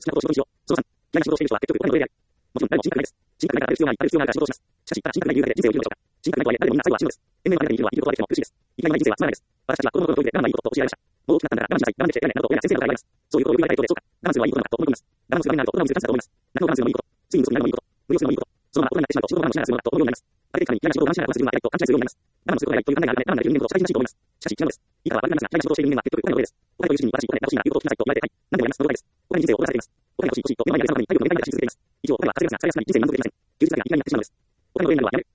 きなことを仕事にしよう。その3、嫌いな仕事をしている人は結局お金の奴隷である。もちろん誰も新規からないから必要があるから仕事をします。しかし、ただ新規がない理由だけで人生を生きるのでしょうか。新規がないとはいえ、誰でもみんな最後は死ぬのです。延々の間に生きるのは生きることができても苦しいです。生きがいのない人生はつまらないです。私たちは子供の頃の教育で我慢がいいことと教えられました。もう大きくなったんだから我慢しなさい、我慢できちゃいけないなどと親や先生などが言われます。そういうことを言われたい人でしょうか。我慢するのはいいことなのかと思い込みます。我慢するがみんなあると大人も難しさだと思います。夏の我慢するのもいいこと、ついに嘘になるのもいいこと、無理をするのもいいこと、そのまま大人になってしまうと仕事を我慢しながらするのだと思うようになります。ある程度に嫌な仕事を我慢しながらこなす自分は偉いと勘違いするようになります。我慢することが偉いという考えがあるため、我慢できる人間ほど社会人らしいと思います。しかし違うのです。いいかは悪くなりますが、嫌いな仕事をしている人間は結局お金の奴隷です。お金という主人に私お金が欲しいなということを聞きなさいと言われて、はい、何でもやります。その通りです。お金に人生を踊らされています。お金が欲しい欲しいと目の前にあるその他に体力の限界まで走り続けています。以上、お金は稼げなくならないさえすなに人生に満足できません。休日だけが生きがいになってしまうのです。お金の奴隷になるのはやめる。